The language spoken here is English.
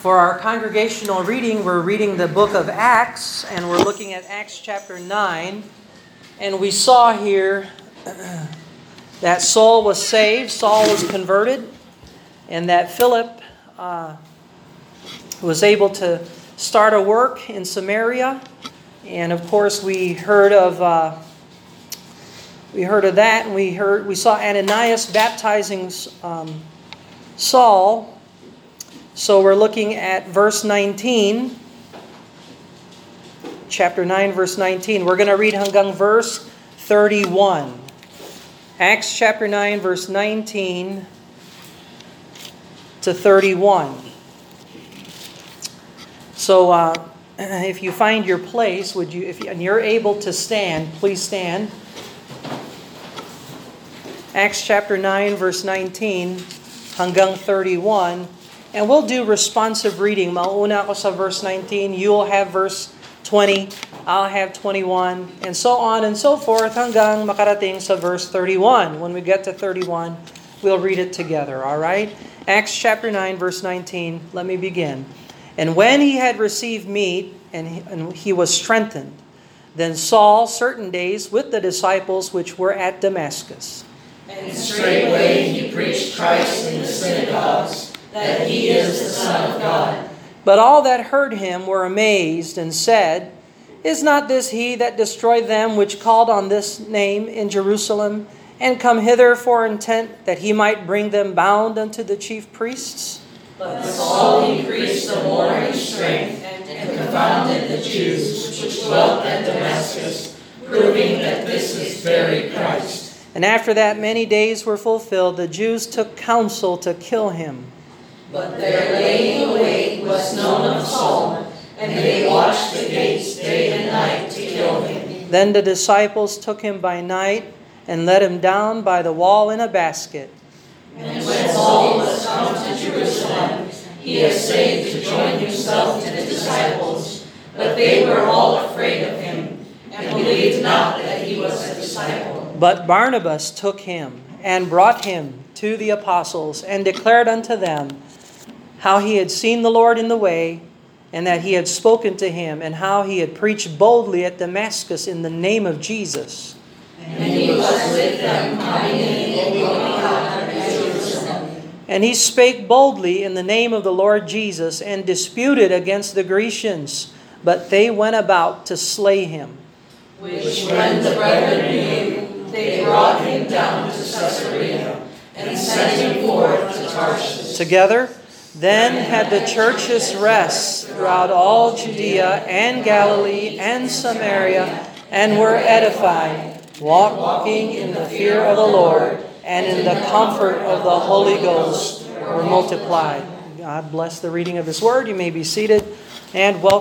For our congregational reading, we're reading the book of Acts, and we're looking at Acts chapter 9. And we saw here that Saul was saved, Saul was converted, and that Philip was able to start a work in Samaria. And of course, we heard of that, and we saw Ananias baptizing Saul. So we're looking at verse 19, chapter 9, verse 19. We're going to read hanggang verse 31. Acts chapter 9, verse 19 to 31. So if you find your place, and you're able to stand, please stand. Acts chapter 9, verse 19 hanggang 31. And we'll do responsive reading. Mauna ako sa verse 19, you'll have verse 20, I'll have 21, and so on and so forth hanggang makarating sa verse 31. When we get to 31, we'll read it together, all right? Acts chapter 9, verse 19, let me begin. And when he had received meat, and he was strengthened, then Saul certain days with the disciples which were at Damascus. And straightway he preached Christ in the synagogues, that he is the Son of God. But all that heard him were amazed, and said, Is not this he that destroyed them which called on this name in Jerusalem, and come hither for intent that he might bring them bound unto the chief priests? But Saul increased the more in strength, and confounded the Jews which dwelt at Damascus, proving that this is very Christ. And after that many days were fulfilled, the Jews took counsel to kill him. But their laying await was known of Saul, and they watched the gates day and night to kill him. Then the disciples took him by night, and let him down by the wall in a basket. And when Saul was come to Jerusalem, he essayed to join himself to the disciples, but they were all afraid of him, and believed not that he was a disciple. But Barnabas took him, and brought him to the apostles, and declared unto them how he had seen the Lord in the way, and that he had spoken to him, and how he had preached boldly at Damascus in the name of Jesus. And he was with them coming in and going out of Jerusalem. And he spake boldly in the name of the Lord Jesus, and disputed against the Grecians, but they went about to slay him. Which when the brethren knew, they brought him down to Caesarea, and sent him forth to Tarshish. Together, then had the churches rest throughout all Judea and Galilee and Samaria, and were edified, walking in the fear of the Lord, and in the comfort of the Holy Ghost were multiplied. God bless the reading of His Word. You may be seated, and welcome.